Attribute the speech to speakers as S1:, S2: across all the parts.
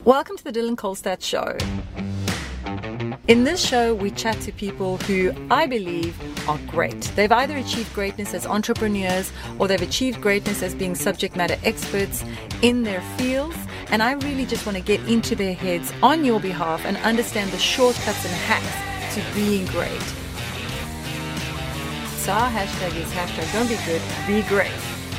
S1: Welcome to the Dylan Kolstad Show. In this show, we chat to people who I believe are great. They've either achieved greatness as entrepreneurs or they've achieved greatness as being subject matter experts in their fields. And I really just want to get into their heads on your behalf and understand the shortcuts and hacks to being great. So our hashtag is hashtag don't be good, be great.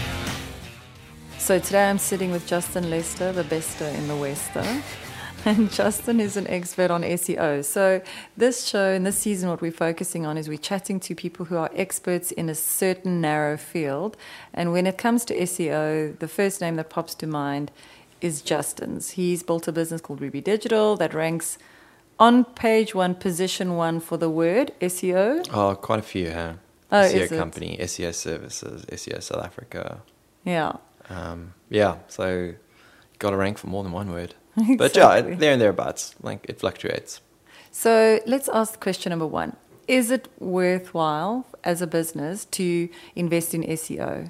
S1: So today I'm sitting with Justin Lester, the bester in the Wester. And Justin is an expert on SEO. So this show and this season, what we're focusing on is we're chatting to people who are experts in a certain narrow field. And when it comes to SEO, the first name that pops to mind is Justin's. He's built a business called Ruby Digital that ranks on page 1, position 1 for the word SEO.
S2: Oh, quite a few, huh?
S1: Oh,
S2: SEO company, SEO services, SEO South Africa.
S1: Yeah.
S2: So got to rank for more than one word.
S1: Exactly.
S2: But yeah, there and thereabouts, like it fluctuates.
S1: So let's ask question number 1. Is it worthwhile as a business to invest in SEO?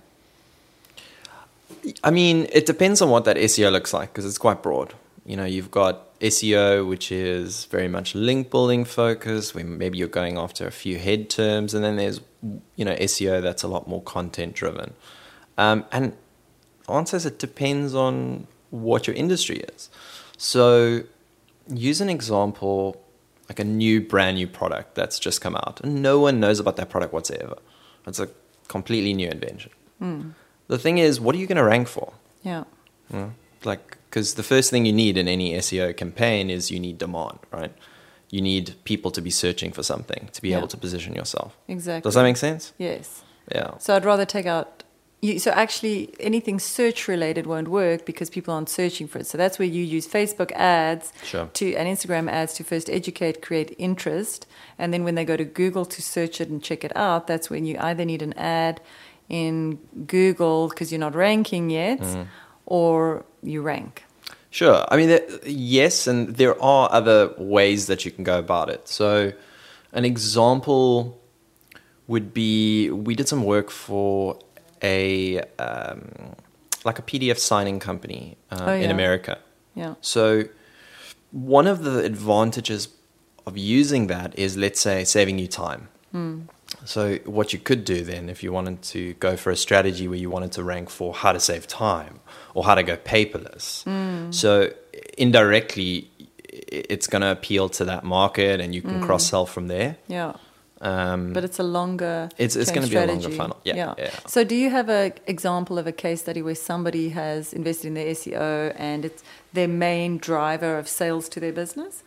S2: I mean, it depends on what that SEO looks like because it's quite broad. You know, you've got SEO, which is very much link building focused, where maybe you're going after a few head terms, and then there's, SEO that's a lot more content driven. And the answer is it depends on what your industry is. So use an example, like a brand new product that's just come out and no one knows about that product whatsoever. It's a completely new invention. The thing is, what are you going to rank for?
S1: Yeah.
S2: Because the first thing you need in any SEO campaign is you need demand, right? You need people to be searching for something to be able to position yourself.
S1: Exactly.
S2: Does that make sense?
S1: Yes.
S2: Yeah.
S1: So I'd rather take out... So actually, anything search-related won't work because people aren't searching for it. So that's where you use Facebook ads and Instagram ads to first educate, create interest. And then when they go to Google to search it and check it out, that's when you either need an ad in Google because you're not ranking yet, or you rank.
S2: Sure. I mean, yes, and there are other ways that you can go about it. So an example would be, we did some work for a PDF signing company in America.
S1: Yeah.
S2: So one of the advantages of using that is, let's say, saving you time. So what you could do then, if you wanted to go for a strategy where you wanted to rank for how to save time or how to go paperless. So indirectly, it's going to appeal to that market and you can cross-sell from there.
S1: Yeah. But it's a longer
S2: It's going to be a longer funnel. Yeah.
S1: So do you have an example of a case study where somebody has invested in their SEO and it's their main driver of sales to their business?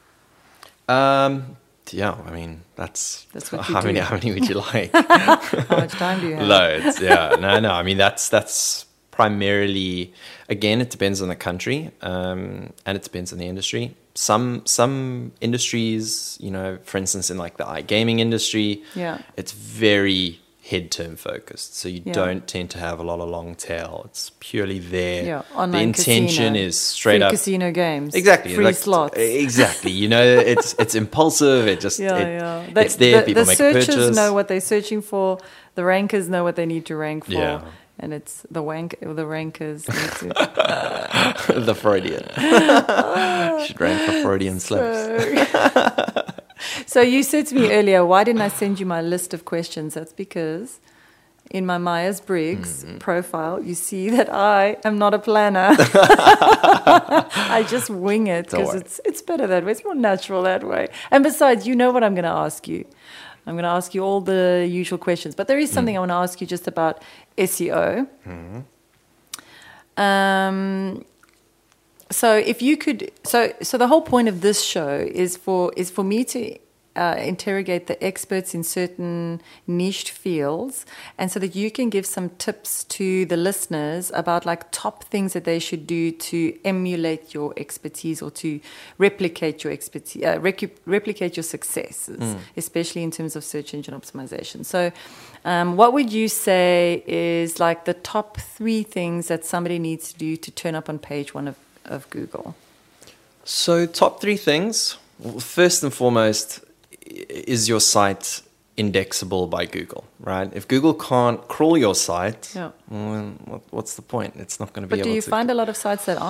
S2: Yeah, I mean, that's
S1: what you
S2: how
S1: do.
S2: many would you like?
S1: How much time do you have?
S2: Loads, yeah. No, I mean, that's primarily, again, it depends on the country, and it depends on the industry. Some industries, for instance, in like the iGaming industry, it's very head term focused. So you don't tend to have a lot of long tail. It's purely there.
S1: Yeah,
S2: the
S1: online
S2: intention
S1: casino,
S2: is straight
S1: free
S2: up
S1: casino games.
S2: Exactly.
S1: Free slots.
S2: Exactly. It's impulsive. It's there. People make a purchase.
S1: The searchers know what they're searching for. The rankers know what they need to rank for.
S2: Yeah.
S1: And it's the rankers need to...
S2: The Freudian. Should rank for Freudian slips.
S1: So you said to me earlier, why didn't I send you my list of questions? That's because in my Myers-Briggs profile, you see that I am not a planner. I just wing it because it's better that way. It's more natural that way. And besides, you know what I'm going to ask you. I'm going to ask you all the usual questions. But there is something I want to ask you just about SEO. So if you could, so the whole point of this show is for me to interrogate the experts in certain niched fields, and so that you can give some tips to the listeners about like top things that they should do to emulate your expertise or to replicate your expertise, replicate your successes, especially in terms of search engine optimization. So what would you say is like the top 3 things that somebody needs to do to turn up on page 1 of Google?
S2: So top 3 things. First and foremost, is your site indexable by Google, right? If Google can't crawl your site, well, what's the point? It's not going to be able to...
S1: But do you find a lot of sites that aren't?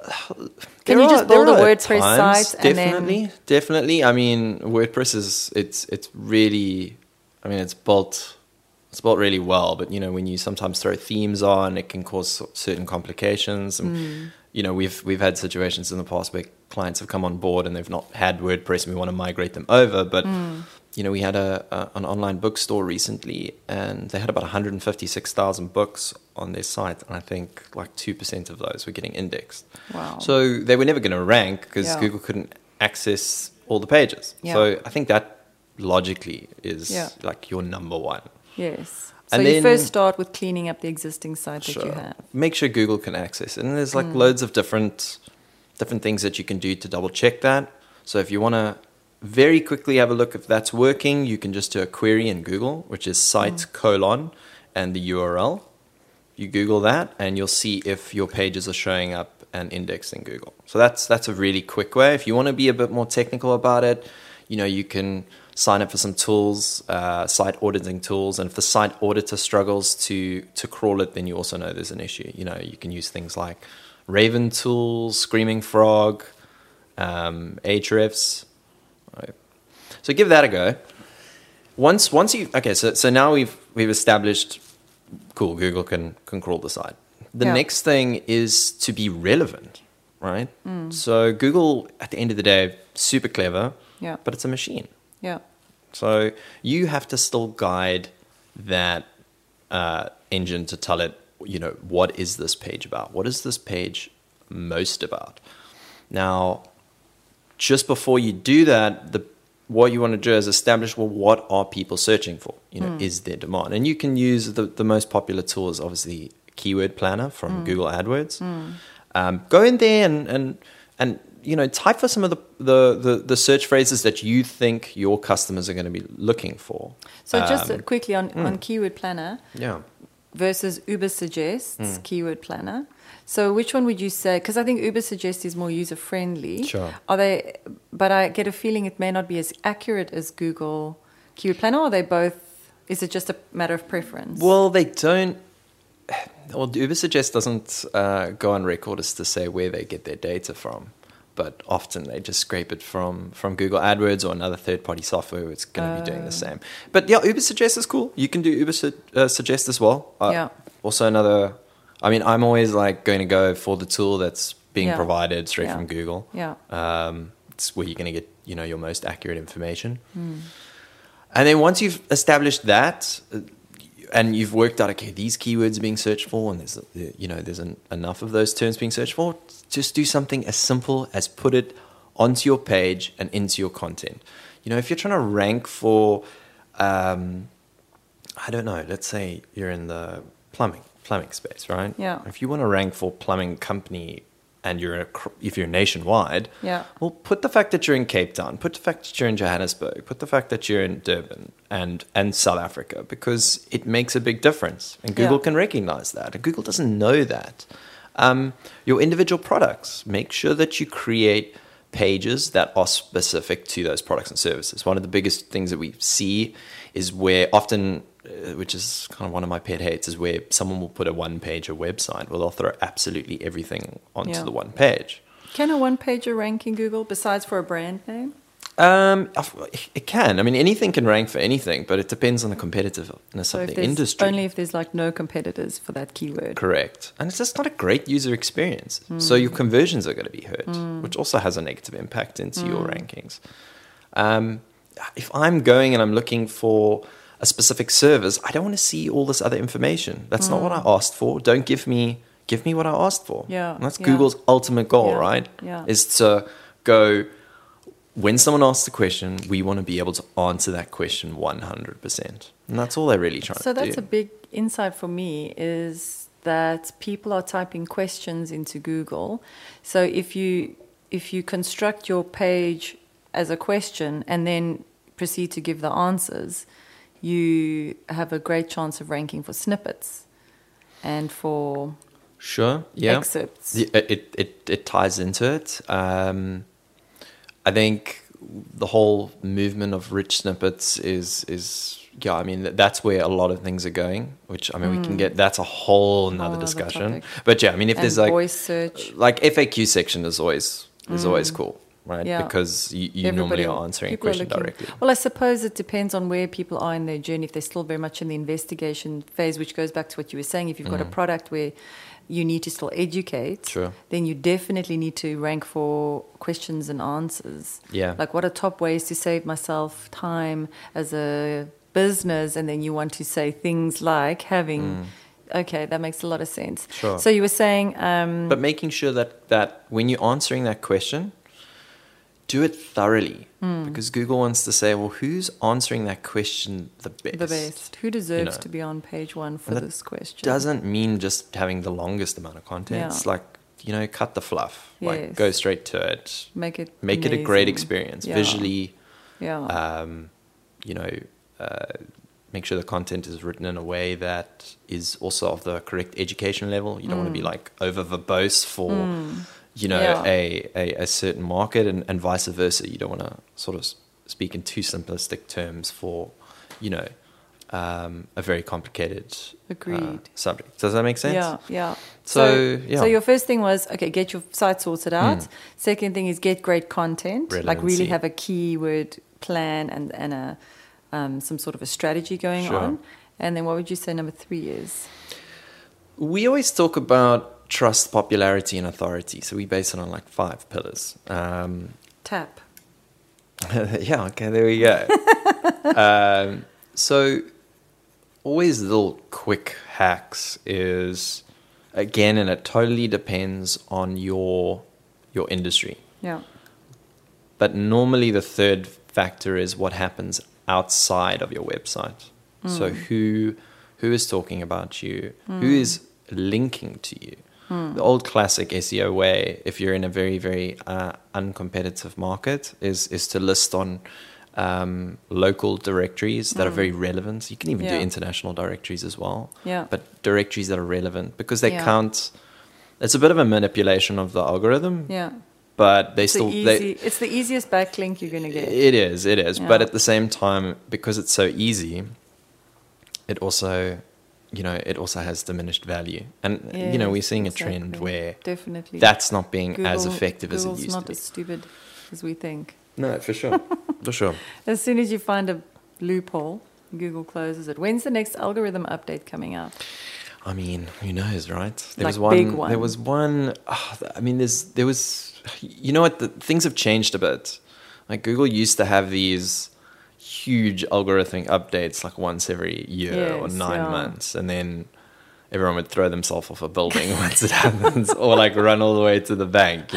S1: Can you just build a
S2: there are
S1: WordPress
S2: times,
S1: site and
S2: definitely. I mean, WordPress is it's really, I mean, it's built really well. But you know, when you sometimes throw themes on, it can cause certain complications. And you know, we've had situations in the past where clients have come on board and they've not had WordPress, and we want to migrate them over. But you know, we had an online bookstore recently, and they had about 156,000 books on their site, and I think like 2% of those were getting indexed.
S1: Wow.
S2: So they were never going to rank because
S1: Yeah.
S2: Google couldn't access all the pages.
S1: Yeah.
S2: So I think that logically is
S1: Yeah.
S2: like your number one.
S1: Yes. So
S2: And
S1: you
S2: then-
S1: first start with cleaning up the existing site that you have.
S2: Make sure Google can access it. And there's like loads of different things that you can do to double check that. So if you want to very quickly have a look if that's working, you can just do a query in Google, which is site : and the URL. You Google that and you'll see if your pages are showing up and indexed in Google. So that's a really quick way. If you want to be a bit more technical about it, you know, you can sign up for some tools, site auditing tools. And if the site auditor struggles to crawl it, then you also know there's an issue. You know, you can use things like Raven tools, Screaming Frog, Ahrefs. Right. So give that a go. Once you so now we've established, cool, Google can crawl the site. The
S1: Yeah.
S2: next thing is to be relevant, right? So Google, at the end of the day, super clever,
S1: Yeah.
S2: but it's a machine.
S1: Yeah.
S2: So you have to still guide that engine to tell it, you know, what is this page about? What is this page most about? Now, just before you do that, what you want to do is establish, well, what are people searching for? You know, is there demand? And you can use the most popular tool is obviously Keyword Planner from Google AdWords. Go in there and you know, type for some of the search phrases that you think your customers are going to be looking for.
S1: So just quickly on Keyword Planner
S2: Yeah.
S1: versus Uber Suggests Keyword Planner. So which one would you say? Because I think Uber Suggest is more user friendly.
S2: Sure.
S1: Are they? But I get a feeling it may not be as accurate as Google Keyword Planner. Or are they both? Is it just a matter of preference?
S2: Well, they don't. Well, Uber Suggest doesn't go on record as to say where they get their data from, but often they just scrape it from Google AdWords or another third-party software. It's going to be doing the same. But yeah, Uber Suggest is cool. You can do Uber Suggest as well.
S1: Yeah.
S2: Also another. I mean, I'm always like going to go for the tool that's being
S1: Yeah.
S2: provided straight
S1: Yeah.
S2: from Google.
S1: Yeah.
S2: It's where you're going to get, you know, your most accurate information. And then once you've established that, and you've worked out, okay, these keywords are being searched for, and there's enough of those terms being searched for, just do something as simple as put it onto your page and into your content. You know, if you're trying to rank for, I don't know, let's say you're in the plumbing space, right?
S1: Yeah.
S2: If you want to rank for plumbing company and if you're nationwide,
S1: Yeah.
S2: well, put the fact that you're in Cape Town, put the fact that you're in Johannesburg, put the fact that you're in Durban and South Africa, because it makes a big difference. And Google
S1: Yeah.
S2: can recognize that. And Google doesn't know that. Your individual products, make sure that you create pages that are specific to those products and services. One of the biggest things that we see is where often, which is kind of one of my pet hates, is where someone will put a one-pager website. Well, they'll throw absolutely everything onto
S1: Yeah.
S2: the one page.
S1: Can a one-pager rank in Google besides for a brand name?
S2: It can. I mean, anything can rank for anything, but it depends on the competitiveness
S1: So
S2: of
S1: if
S2: the
S1: there's
S2: industry.
S1: only if there's like no competitors for that keyword.
S2: Correct. And it's just not a great user experience. So your conversions are going to be hurt, which also has a negative impact into your rankings. If I'm going and I'm looking for a specific service, I don't want to see all this other information. That's not what I asked for. Don't give me what I asked for.
S1: Yeah,
S2: And that's
S1: yeah.
S2: Google's ultimate goal,
S1: Yeah,
S2: right?
S1: yeah.
S2: Is to go, when someone asks a question, we want to be able to answer that question 100%. And that's all they're really trying
S1: So
S2: to do.
S1: that's a big insight for me, is that people are typing questions into Google. So if you construct your page as a question and then proceed to give the answers, you have a great chance of ranking for snippets and for
S2: Sure, yeah.
S1: excerpts.
S2: It ties into it. I think the whole movement of rich snippets is yeah, I mean, that's where a lot of things are going, which, I mean, we can get, that's a whole nother
S1: other
S2: discussion.
S1: topic.
S2: But yeah, I mean, if
S1: And
S2: there's like,
S1: voice search.
S2: like FAQ section is always cool, right?
S1: Yeah.
S2: Because you normally are answering a
S1: people are
S2: question
S1: looking-
S2: directly.
S1: Well, I suppose it depends on where people are in their journey. If they're still very much in the investigation phase, which goes back to what you were saying, if you've got a product where you need to still educate,
S2: Sure.
S1: then you definitely need to rank for questions and answers.
S2: Yeah.
S1: Like, what are top ways to save myself time as a business? And then you want to say things like having... Okay, that makes a lot of sense.
S2: Sure.
S1: So you were saying...
S2: But making sure that when you're answering that question, do it thoroughly. Because Google wants to say, well, who's answering that question the best?
S1: the best. Who deserves
S2: know.
S1: to be on page one for
S2: And that
S1: this question?
S2: Doesn't mean just having the longest amount of content.
S1: Yeah.
S2: It's like, cut the fluff. Like,
S1: Yes.
S2: go straight to it.
S1: Make it
S2: a great
S1: amazing.
S2: experience.
S1: Yeah.
S2: Visually,
S1: Yeah.
S2: make sure the content is written in a way that is also of the correct education level. You don't want to be like over verbose for,
S1: Yeah.
S2: a certain market, and vice versa. You don't want to sort of speak in too simplistic terms for, a very complicated
S1: Agreed.
S2: subject. Does that make sense?
S1: Yeah, yeah.
S2: So, yeah.
S1: So your first thing was, okay, get your site sorted out. Second thing is get great content, like really
S2: Relevancy.
S1: have a keyword plan and a some sort of a strategy going
S2: Sure.
S1: on. And then what would you say number 3 is?
S2: We always talk about trust, popularity, and authority. So we base it on like 5 pillars.
S1: Tap.
S2: Yeah, okay, there we go. So always little quick hacks is, again, and it totally depends on your industry.
S1: Yeah.
S2: But normally the third factor is what happens outside of your website. So who is talking about you? Who is linking to you? The old classic SEO way, if you're in a very, very uncompetitive market, is to list on local directories that are very relevant. You can even do
S1: Yeah.
S2: international directories as well.
S1: Yeah.
S2: But directories that are relevant, because they
S1: Yeah.
S2: count. It's a bit of a manipulation of the algorithm.
S1: Yeah.
S2: But they
S1: It's
S2: still
S1: it's the easiest backlink you're going to get.
S2: it is.
S1: Yeah.
S2: But at the same time, because it's so easy, it also, it also has diminished value. And,
S1: Yes,
S2: we're seeing a trend
S1: exactly.
S2: where
S1: Definitely.
S2: that's not being as effective as it
S1: Google's
S2: used to
S1: not
S2: be.
S1: as stupid as we think.
S2: No, for sure. For sure.
S1: As soon as you find a loophole, Google closes it. When's the next algorithm update coming out?
S2: I mean, who knows, right? There
S1: Like
S2: was one.
S1: big one.
S2: There was one. I mean, there was. You know what? Things have changed a bit. Like Google used to have these huge algorithmic updates, like once every year or
S1: Yes,
S2: 9
S1: yeah.
S2: months, and then everyone would throw themselves off a building once it happens, or like run all the way to the bank.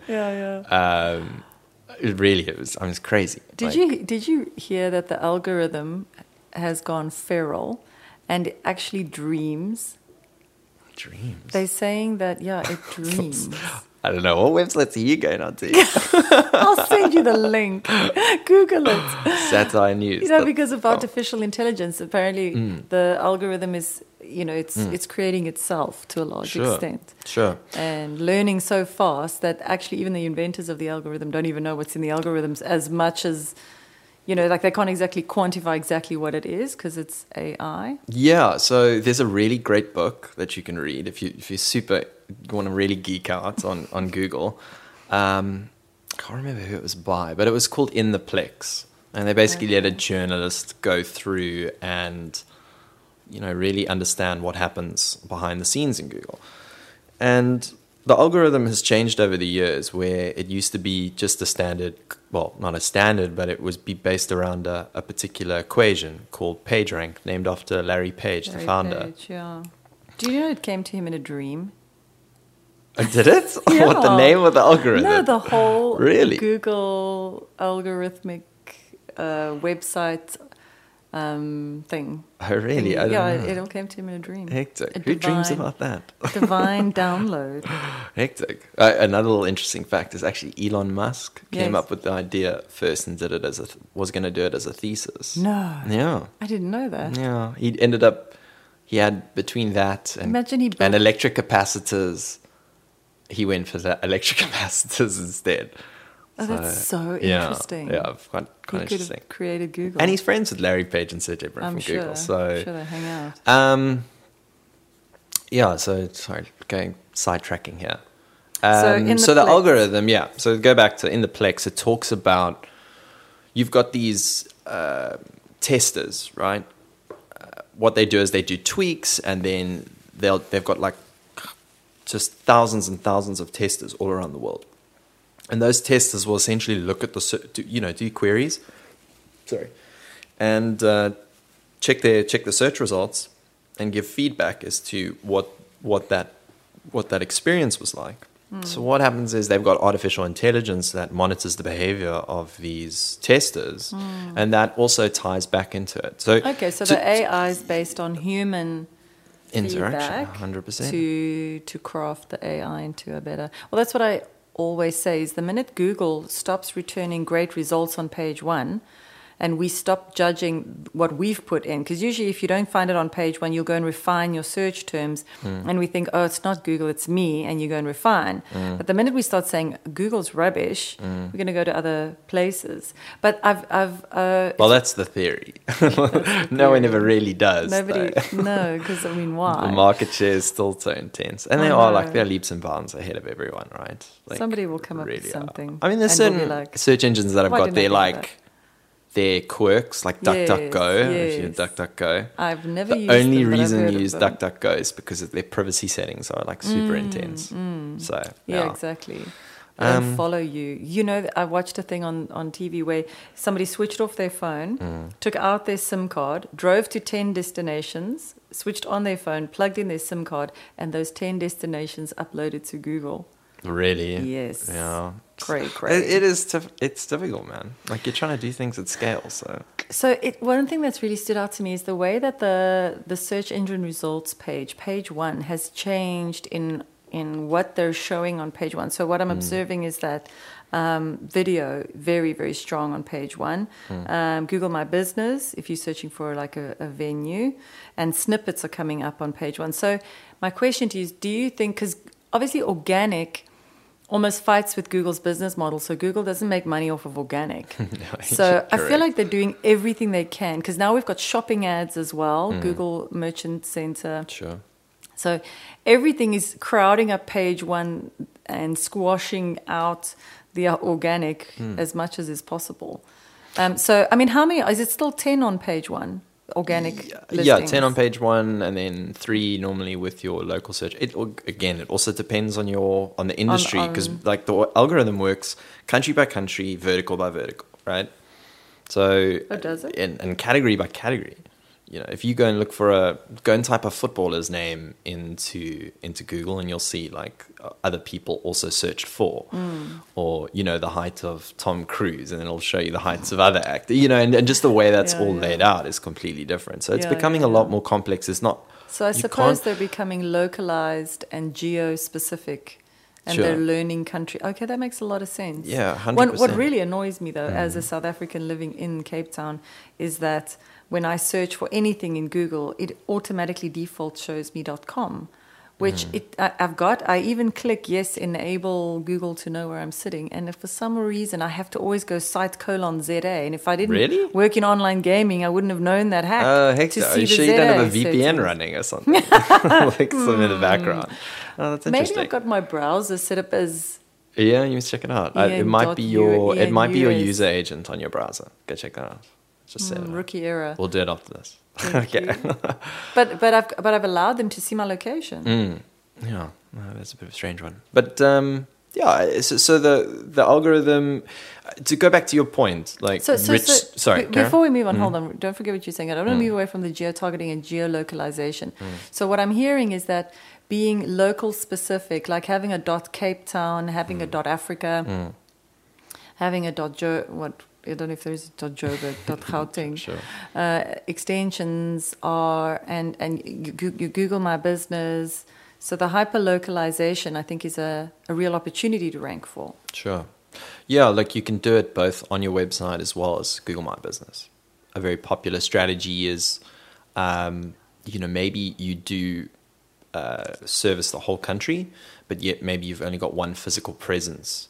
S1: Yeah.
S2: It was. I mean, it's crazy.
S1: Did you hear that the algorithm has gone feral and it actually dreams?
S2: Dreams?
S1: They're saying that it dreams.
S2: I don't know. What websites are you going on to?
S1: I'll send you the link. Google it.
S2: Satire News.
S1: Because of artificial intelligence, apparently the algorithm is, it's creating itself to a large extent.
S2: Sure.
S1: And learning so fast that actually even the inventors of the algorithm don't even know what's in the algorithms as much as, like they can't exactly quantify exactly what it is because it's AI.
S2: Yeah, so there's a really great book that you can read if you want to really geek out on Google. I can't remember who it was by, but it was called In the Plex. And they basically let a journalist go through and, really understand what happens behind the scenes in Google. And the algorithm has changed over the years, where it used to be just a standard, well, not a standard, but it was based around a particular equation called PageRank, named after Larry Page, the founder.
S1: Page, yeah. Do you know it came to him in a dream?
S2: Did it?
S1: Yeah.
S2: What, the name of the algorithm?
S1: No, the whole
S2: Really?
S1: Google algorithmic website thing.
S2: Oh, really? I don't know.
S1: It all came to him in a dream.
S2: Hectic.
S1: A
S2: Who dreams
S1: divine-
S2: about that?
S1: Divine download.
S2: Hectic. Another little interesting fact is actually Elon Musk came
S1: Yes.
S2: up with the idea first and did it was going to do it as a thesis.
S1: No.
S2: Yeah.
S1: I didn't know that.
S2: Yeah. He had between that and,
S1: Imagine he built-
S2: and electric capacitors, he went for the electric capacitors instead.
S1: Oh, that's so
S2: yeah,
S1: interesting.
S2: Yeah, quite
S1: He could
S2: interesting.
S1: have created Google.
S2: And he's friends with Larry Page and Sergey Brin
S1: I'm
S2: from
S1: sure.
S2: Google. So
S1: I'm sure they hang out.
S2: yeah, so sorry, going sidetracking here.
S1: So in the
S2: so the
S1: Plex.
S2: algorithm, yeah. So go back to in the Plex, it talks about you've got these testers, right? What they do is they do tweaks, and then they've got like just thousands and thousands of testers all around the world, and those testers will essentially look at do queries, and check the search results and give feedback as to what that experience was like. So what happens is they've got artificial intelligence that monitors the behavior of these testers, and that also ties back into it. So
S1: The AI is based on human
S2: interaction,
S1: feedback
S2: 100%.
S1: to craft the AI into a better. Well, that's what I always say is the minute Google stops returning great results on page one, and we stop judging what we've put in, because usually if you don't find it on page one, you'll go and refine your search terms, and we think, oh, it's not Google, it's me, and you go and refine. But the minute we start saying Google's rubbish, we're going to go to other places. But
S2: well, that's the theory. No one ever really does.
S1: Nobody,
S2: though.
S1: no, because I mean, why?
S2: The market share is still so intense, and they're leaps and bounds ahead of everyone, right? Like,
S1: somebody will come up with something.
S2: I mean, there's
S1: and
S2: certain
S1: we'll be like,
S2: search engines that have
S1: why
S2: got
S1: didn't I
S2: their
S1: think of
S2: like their quirks, like DuckDuckGo. If you
S1: yes.
S2: DuckDuckGo,
S1: I've never
S2: the
S1: used
S2: only
S1: them, but I've
S2: reason
S1: heard
S2: you
S1: of
S2: use
S1: them.
S2: DuckDuckGo is because their privacy settings are like super intense. So
S1: Yeah, exactly. They don't follow you. You know, I watched a thing on TV where somebody switched off their phone, took out their SIM card, drove to 10 destinations, switched on their phone, plugged in their SIM card, and those 10 destinations uploaded to Google.
S2: Really?
S1: Yes.
S2: Yeah.
S1: Cray.
S2: It's difficult, man. Like you're trying to do things at scale, so.
S1: So one thing that's really stood out to me is the way that the search engine results page one, has changed in what they're showing on page one. So what I'm observing is that video, very, very strong on page one. Google My Business, if you're searching for like a venue, and snippets are coming up on page one. So my question to you is, do you think, because obviously organic almost fights with Google's business model. So Google doesn't make money off of organic.
S2: No,
S1: so I feel
S2: correct.
S1: like they're doing everything they can, because now we've got shopping ads as well, Google Merchant Center.
S2: Sure.
S1: So everything is crowding up page one and squashing out the organic as much as is possible. So, I mean, how many, is it still 10 on page one? Organic listings?
S2: Yeah, 10 on page one, and then 3 normally with your local search. It also depends on the industry, because like the algorithm works country by country, vertical by vertical, right? So
S1: does it?
S2: And category by category. You know, if you go and type a footballer's name into Google, and you'll see like other people also searched for, or the height of Tom Cruise, and then it'll show you the heights of other actors. And just the way that's laid out is completely different. So it's becoming a lot more complex. It's not.
S1: So I suppose they're becoming localized and geo-specific, and
S2: Sure.
S1: they're learning country. Okay, that makes a lot of sense.
S2: Yeah, 100%.
S1: What really annoys me though, as a South African living in Cape Town, is that when I search for anything in Google, it automatically default shows me .com, which I even click yes, enable Google to know where I'm sitting. And if for some reason I have to always go site:/ZA, and if I didn't
S2: Really?
S1: work in online gaming, I wouldn't have known that hack.
S2: Oh, heck
S1: to
S2: no. Are
S1: see
S2: you
S1: the
S2: sure you don't have a
S1: ZA
S2: VPN
S1: settings.
S2: running or something? Like some in the background. Oh, that's interesting.
S1: Maybe I've got my browser set up as
S2: Yeah, you must check it out. It might be your user agent on your browser. Go check that out. Just set it up.
S1: rookie error.
S2: We'll do it after this.
S1: Thank
S2: Okay.
S1: you. But I've allowed them to see my location.
S2: Yeah, no, that's a bit of a strange one. But so the algorithm. To go back to your point, like sorry, Karen?
S1: Before we move on, hold on. Don't forget what you're saying. I don't want to move away from the geo-targeting and geolocalization. So what I'm hearing is that being local specific, like having a .Cape Town, having a .Africa, having a I don't know if there's a .Joburg, .Gauteng.
S2: Sure.
S1: Extensions are, and you Google My Business. So the hyper-localization, I think, is a real opportunity to rank for.
S2: Sure. Yeah, like you can do it both on your website as well as Google My Business. A very popular strategy is, maybe you do service the whole country, but yet maybe you've only got one physical presence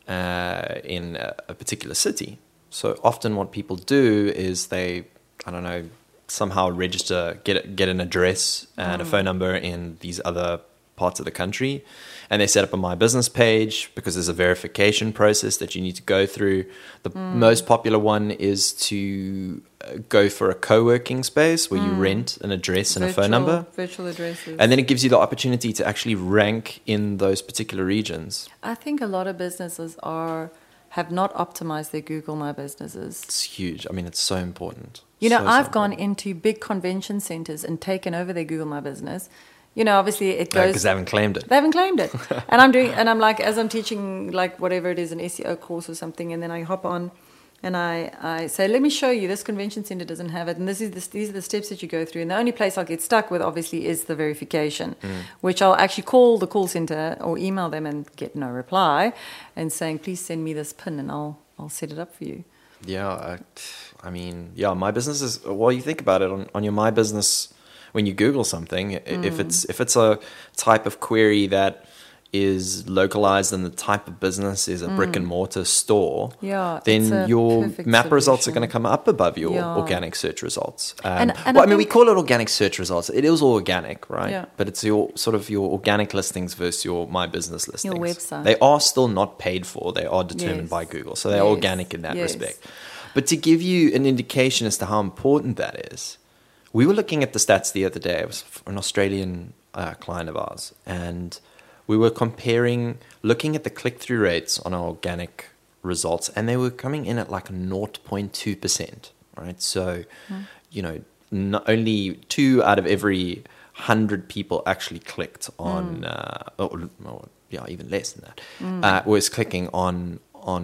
S2: in a particular city. So often what people do is they, I don't know, somehow register, get an address and a phone number in these other parts of the country, and they set up a My Business page because there's a verification process that you need to go through. The most popular one is to go for a co-working space where you rent an address and a phone number.
S1: Virtual addresses.
S2: And then it gives you the opportunity to actually rank in those particular regions.
S1: I think a lot of businesses have not optimized their Google My Businesses.
S2: It's huge. I mean, it's so important.
S1: You know,
S2: So
S1: I've gone
S2: important.
S1: into big convention centers and taken over their Google My Business. You know, obviously it goes...
S2: Because they haven't claimed it.
S1: They haven't claimed it. And I'm like, as I'm teaching, like, whatever it is, an SEO course or something, and then I hop on and I say, let me show you, this convention center doesn't have it, and these are the steps that you go through. And the only place I'll get stuck with, obviously, is the verification, which I'll actually call the call center or email them and get no reply and saying, please send me this PIN and I'll set it up for you.
S2: Yeah, I mean, yeah, My Business is, well, you think about it, on your My Business, when you Google something, if it's a type of query that is localized and the type of business is a brick and mortar store, then your map results are going to come up above your organic search results.
S1: And
S2: well, I mean, we call it organic search results. It is all organic, right?
S1: Yeah.
S2: But it's your organic listings versus your My Business listings.
S1: Your website.
S2: They are still not paid for. They are determined by Google. So they're organic in that respect. But to give you an indication as to how important that is, we were looking at the stats the other day. It was an Australian client of ours, and we were looking at the click-through rates on our organic results, and they were coming in at like 0.2%, right? So, you know, not only 2 out of every 100 people actually clicked on, even less than that, was clicking on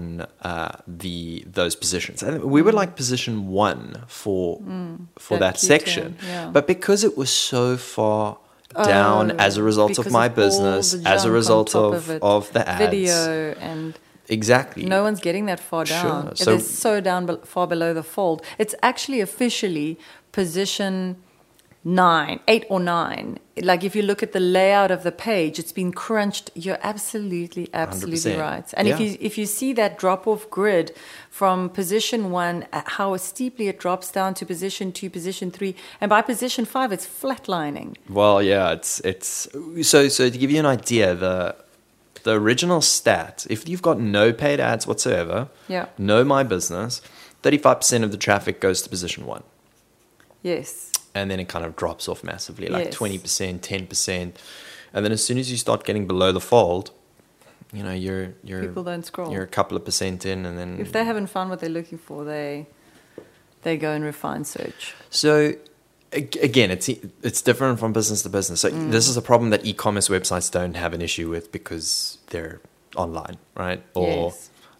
S2: those positions, and we were like position 1 for that section, but because it was so far down as a result of My Business, as a result of the ads,
S1: video, and
S2: exactly,
S1: no one's getting that far down.
S2: Sure.
S1: It's so down far below the fold. It's actually officially position 8 or 9. Like if you look at the layout of the page, it's been crunched. You're absolutely
S2: 100%.
S1: right. And if you see that drop off grid from position 1, how steeply it drops down to position 2, position 3, and by position 5, it's flatlining.
S2: Well, yeah, it's so to give you an idea, the original stat, if you've got no paid ads whatsoever, no My Business, 35% of the traffic goes to position 1.
S1: Yes.
S2: And then it kind of drops off massively, like 20%, 10%. And then as soon as you start getting below the fold, you know, you're
S1: people don't scroll.
S2: You're a couple of percent in, and then
S1: if they haven't found what they're looking for, they go and refine search.
S2: So again, it's different from business to business. So this is a problem that e-commerce websites don't have an issue with because they're online, right? Or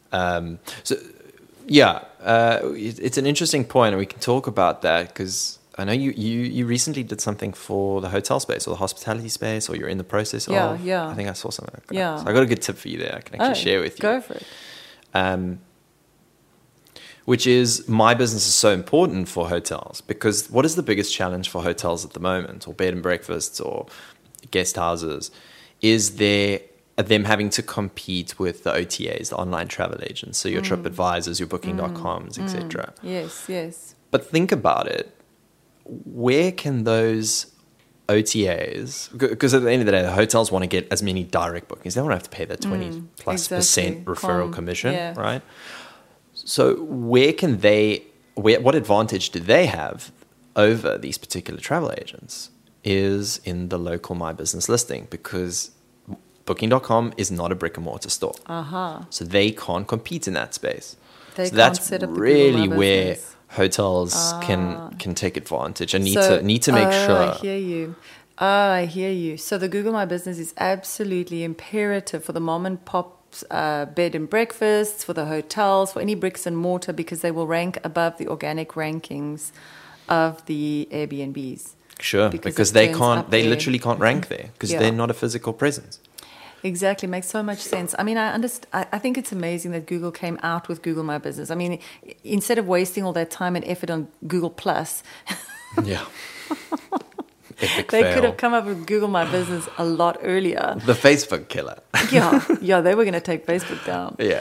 S2: it's an interesting point, and we can talk about that because I know you recently did something for the hotel space or the hospitality space, or you're in the process of. I think I saw something like that.
S1: Yeah.
S2: So I got a good tip for you there. I can actually share with you.
S1: Go for it.
S2: Which is, My Business is so important for hotels because what is the biggest challenge for hotels at the moment, or bed and breakfasts or guest houses, is them having to compete with the OTAs, the online travel agents, so your TripAdvisors, your Booking.coms, etc.
S1: Yes.
S2: But think about it. Where can those OTAs, because at the end of the day, the hotels want to get as many direct bookings. They don't have to pay that 20+% referral commission, right? So where can what advantage do they have over these particular travel agents is in the local My Business listing, because Booking.com is not a brick and mortar store. So they can't compete in that space. So that's really where hotels can take advantage and need to make sure.
S1: I hear you. So the Google My Business is absolutely imperative for the mom and pop bed and breakfasts, for the hotels, for any bricks and mortar, because they will rank above the organic rankings of the Airbnbs.
S2: Sure, because they literally can't rank there because they're not a physical presence.
S1: Exactly, makes so much sense. I mean, I think it's amazing that Google came out with Google My Business. I mean, instead of wasting all that time and effort on Google Plus,
S2: Epic
S1: They
S2: fail.
S1: could have come up with Google My Business a lot earlier.
S2: The Facebook killer.
S1: Yeah, they were going to take Facebook down.
S2: Yeah.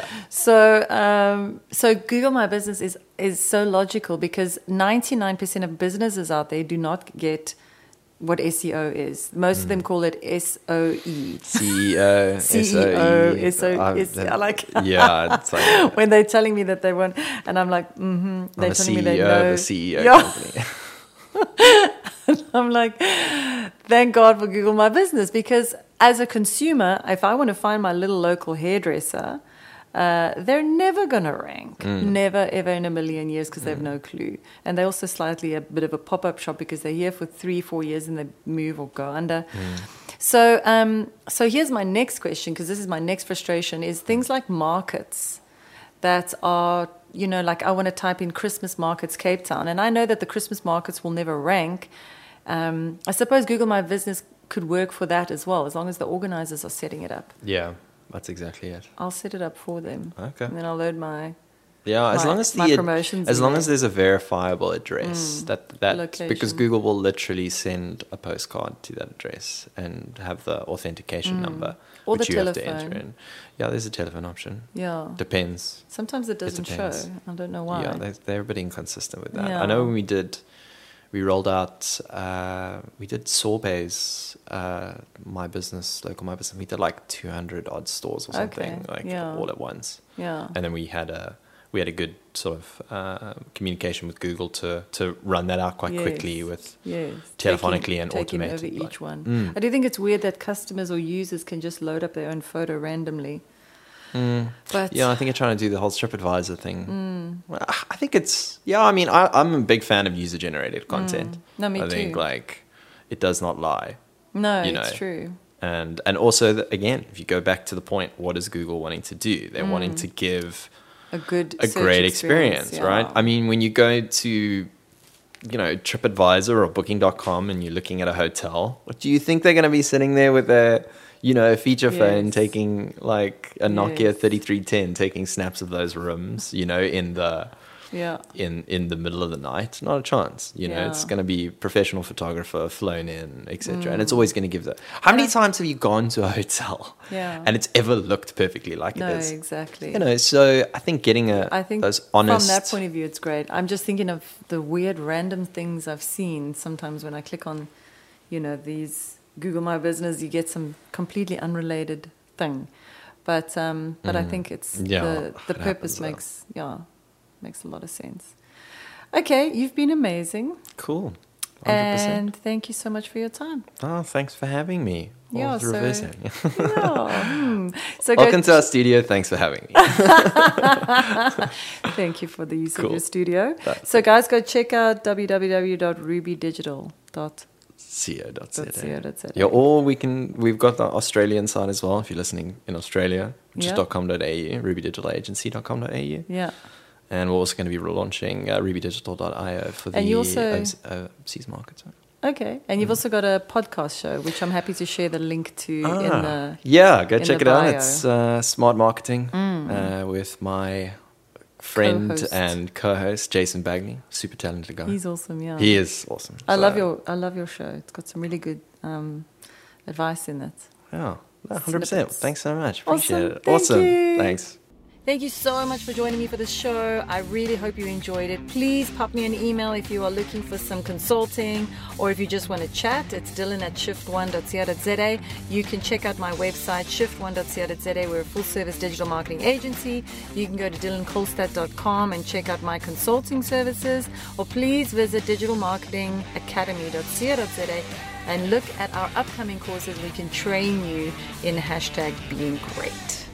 S1: So Google My Business is so logical because 99% of businesses out there do not get what SEO is. Most of them call it SOE.
S2: CEO,
S1: CEO,
S2: SOE.
S1: I like
S2: Yeah, it's like
S1: when they're telling me that they want, and I'm like, mm-hmm. They're
S2: I'm a
S1: telling me
S2: CEO
S1: they know.
S2: of a CEO
S1: Yeah.
S2: company.
S1: I'm like, thank God for Google My Business, because as a consumer, if I want to find my little local hairdresser, they're never going to rank. Never, ever in a million years, because they have no clue. And they're also slightly a bit of a pop-up shop because they're here for 3-4 years and they move or go under. So here's my next question, because this is my next frustration, is things like markets that are, like I want to type in Christmas markets Cape Town, and I know that the Christmas markets will never rank. I suppose Google My Business could work for that as well, as long as the organizers are setting it up.
S2: Yeah, that's exactly it.
S1: I'll set it up for them.
S2: Okay.
S1: And then I'll load my
S2: as
S1: my-
S2: long as
S1: my
S2: the
S1: promotions
S2: as
S1: in
S2: long
S1: there.
S2: as there's a verifiable address that
S1: Location.
S2: because Google will literally send a postcard to that address and have the authentication number,
S1: Or
S2: which
S1: the
S2: you have to
S1: telephone.
S2: enter in. Yeah, there's a telephone option.
S1: Yeah.
S2: Depends.
S1: Sometimes it doesn't show.
S2: depends.
S1: I don't know why.
S2: Yeah, they're a bit inconsistent with that.
S1: Yeah.
S2: I know when we rolled out, we did Sorbet's My Business, local My Business. We did like 200 odd stores or something,
S1: Okay, yeah.
S2: all at once.
S1: Yeah.
S2: And then we had a good sort of communication with Google to run that out quite
S1: Yes.
S2: quicky with
S1: Yes.
S2: telephonically and
S1: taking over
S2: automated,
S1: each
S2: like-
S1: one. I do think it's weird that customers or users can just load up their own photo randomly. But
S2: Yeah, I think you're trying to do the whole TripAdvisor thing. Well, I think it's I'm a big fan of user generated content.
S1: No, me
S2: I think
S1: too.
S2: like it does not lie.
S1: no,
S2: you
S1: it's
S2: know,
S1: true.
S2: And also, again, if you go back to the point, what is Google wanting to do? They're wanting to give
S1: A good
S2: a
S1: search
S2: great experience,
S1: yeah.
S2: right? I mean, when you go to, TripAdvisor or Booking.com and you're looking at a hotel, what do you think they're going to be sitting there with a, feature phone
S1: Yes.
S2: taking like a Nokia
S1: Yes.
S2: 3310, taking snaps of those rooms, in the
S1: Yeah.
S2: in the middle of the night? Not a chance. It's
S1: Yeah.
S2: going to be professional photographer flown in, etc. And it's always going to give that. How many times have you gone to a hotel
S1: Yeah.
S2: and it's ever looked perfectly like
S1: No,
S2: it is?
S1: exactly.
S2: So I think getting
S1: I think
S2: those honest.
S1: from that point of view, it's great. I'm just thinking of the weird random things I've seen sometimes when I click on, these Google My Business, you get some completely unrelated thing. But I think it's
S2: Yeah,
S1: the
S2: it
S1: purpose
S2: happens,
S1: makes a lot of sense. Okay, you've been amazing.
S2: Cool. 100%.
S1: And thank you so much for your time.
S2: Oh, thanks for having me.
S1: Yeah,
S2: Or
S1: so-
S2: reversing.
S1: So
S2: Welcome to our studio. Thanks for having me.
S1: Thank you for the use of
S2: Cool.
S1: your studio.
S2: That's
S1: So guys, go check out www.rubydigital.co.za.
S2: co.za. Yeah, or we've got the Australian side as well if you're listening in Australia, which
S1: Yeah.
S2: is .com.au, rubydigitalagency.com.au.
S1: Yeah.
S2: And we're also going to be relaunching rubydigital.io for the
S1: And you also-
S2: overseas markets.
S1: Okay. And you've also got a podcast show, which I'm happy to share the link to in the...
S2: Yeah, go
S1: in
S2: check
S1: the
S2: it out.
S1: bio.
S2: It's Smart Marketing with my friend
S1: Co-host.
S2: and co-host Jason Bagley, super talented guy.
S1: He's awesome, yeah.
S2: He is awesome.
S1: I
S2: So,
S1: love your show. It's got some really good advice in it.
S2: Yeah, 100%.
S1: Snippets.
S2: Thanks so much. Appreciate
S1: Awesome.
S2: it.
S1: Thank
S2: Awesome.
S1: you.
S2: Thanks.
S1: Thank you so much for joining me for this show. I really hope you enjoyed it. Please pop me an email if you are looking for some consulting or if you just want to chat. It's dylan@shift1.co.za. You can check out my website, shift1.co.za. We're a full-service digital marketing agency. You can go to dylankolstad.com and check out my consulting services, or please visit digitalmarketingacademy.co.za and look at our upcoming courses. We can train you in #being great.